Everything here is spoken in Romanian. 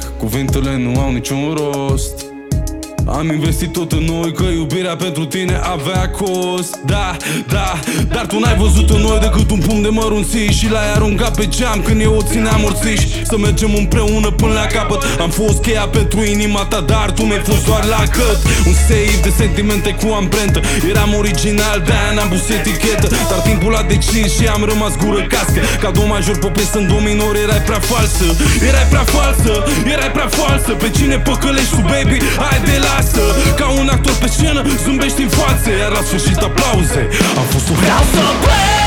cuvintele nu au niciun rost. Am investit tot în noi, că iubirea pentru tine avea cost. Da, dar tu n-ai văzut în noi decât un pumn de mărunții și l-ai aruncat pe geam când eu o țineam morțiș. Să mergem împreună până la capăt. Am fost cheia pentru inima ta, dar tu mi-ai fost doar la gât. Un save de sentimente cu amprentă. Eram original, de-aia n-am pus etichetă. Dar timpul a decis și am rămas gură cască. Ca do major pe piesă în do minor, erai prea falsă. Erai prea falsă, erai prea falsă. Pe cine păcălești tu, baby? Hai de la ca un actor pe scenă, zâmbești în față, iar la sfârșit aplauze. Am fost o vreau să plec.